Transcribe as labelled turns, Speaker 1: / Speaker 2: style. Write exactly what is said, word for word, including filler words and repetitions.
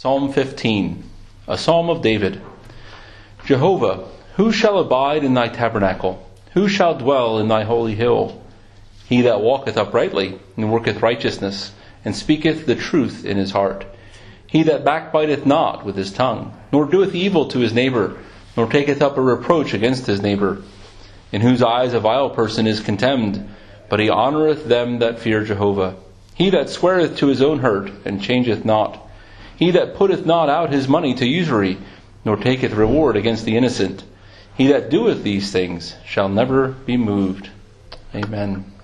Speaker 1: Psalm fifteen, a psalm of David. Jehovah, who shall abide in thy tabernacle? Who shall dwell in thy holy hill? He that walketh uprightly, and worketh righteousness, and speaketh the truth in his heart. He that backbiteth not with his tongue, nor doeth evil to his neighbor, nor taketh up a reproach against his neighbor, in whose eyes a vile person is contemned, but he honoureth them that fear Jehovah. He that sweareth to his own hurt, and changeth not. He that putteth not out his money to usury, nor taketh reward against the innocent. He that doeth these things shall never be moved. Amen.